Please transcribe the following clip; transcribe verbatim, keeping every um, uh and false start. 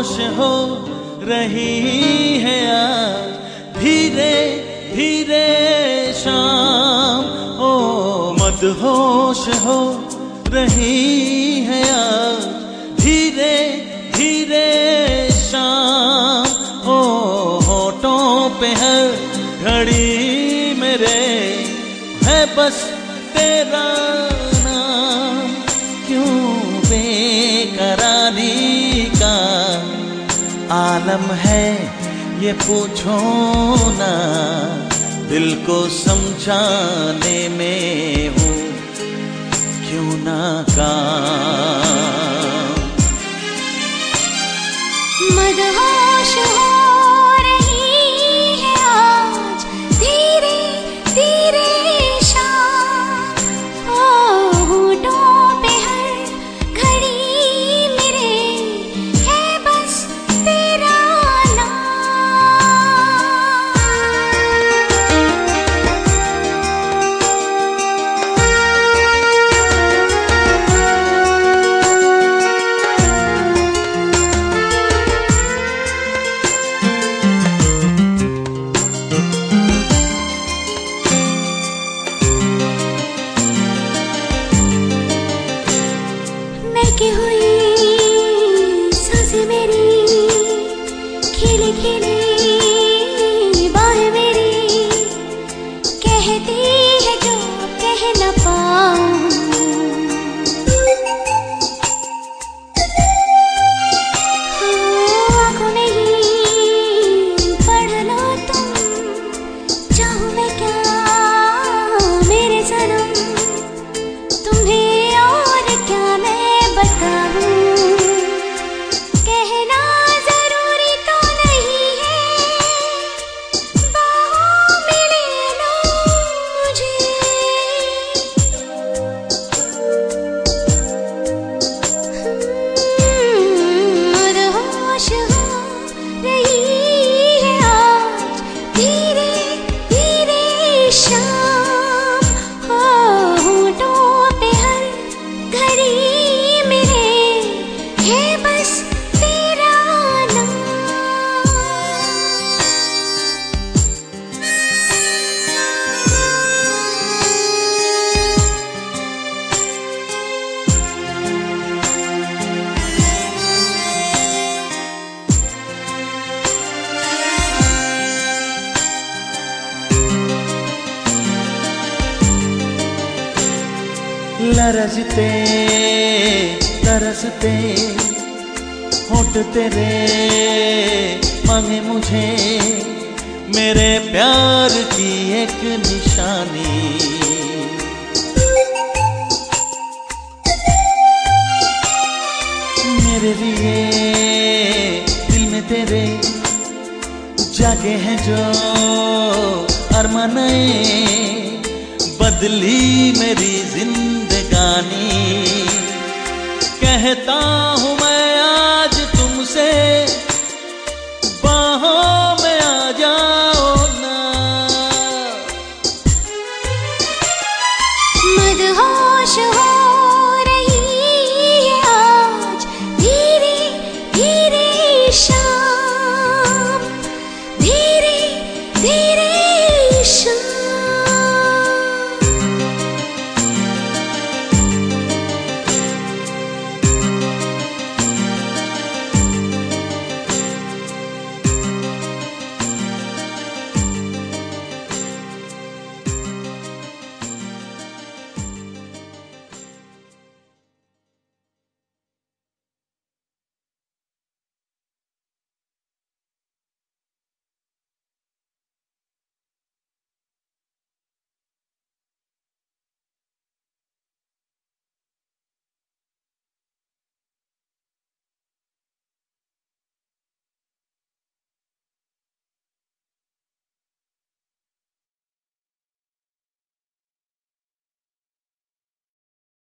मदहोश हो रही है आज धीरे धीरे शाम। ओ मदहोश हो रही है आज धीरे धीरे शाम। ओ होठों पे हर घड़ी मेरे है बस तेरा नाम। क्यों बेकरारी का आलम है ये पूछो ना, दिल को समझाने में हूँ क्यों नाकाम। मदहोश हो रही है आज धीरे धीरे शाम। ओ होठों पे हर घड़ी मेरे है बस तेरा महकी हुई सांसें मेरी, खिली खिली बाहें मेरी, कहती है जो कह न पाऊं। आँखों में ही पढ़ लो तुम, चाहूं मैं क्या मेरे सनम, तुम्हें और क्या मैं बताऊं। कहना जरूरी तो नहीं है, बाहों में ले लो मुझे। मदहोश हो रही है आज धीरे धीरे शाम। हो होठों पे हर घड़ी मेरे है बस तेरा नाम। लरजते तरसते होठ तेरे मांगे मुझे मेरे प्यार की एक निशानी। मेरे लिए दिल में तेरे जागे हैं जो अरमाने, बदली मेरी जिंदगानी। कहता हूँ मैं आज तुमसे बाहों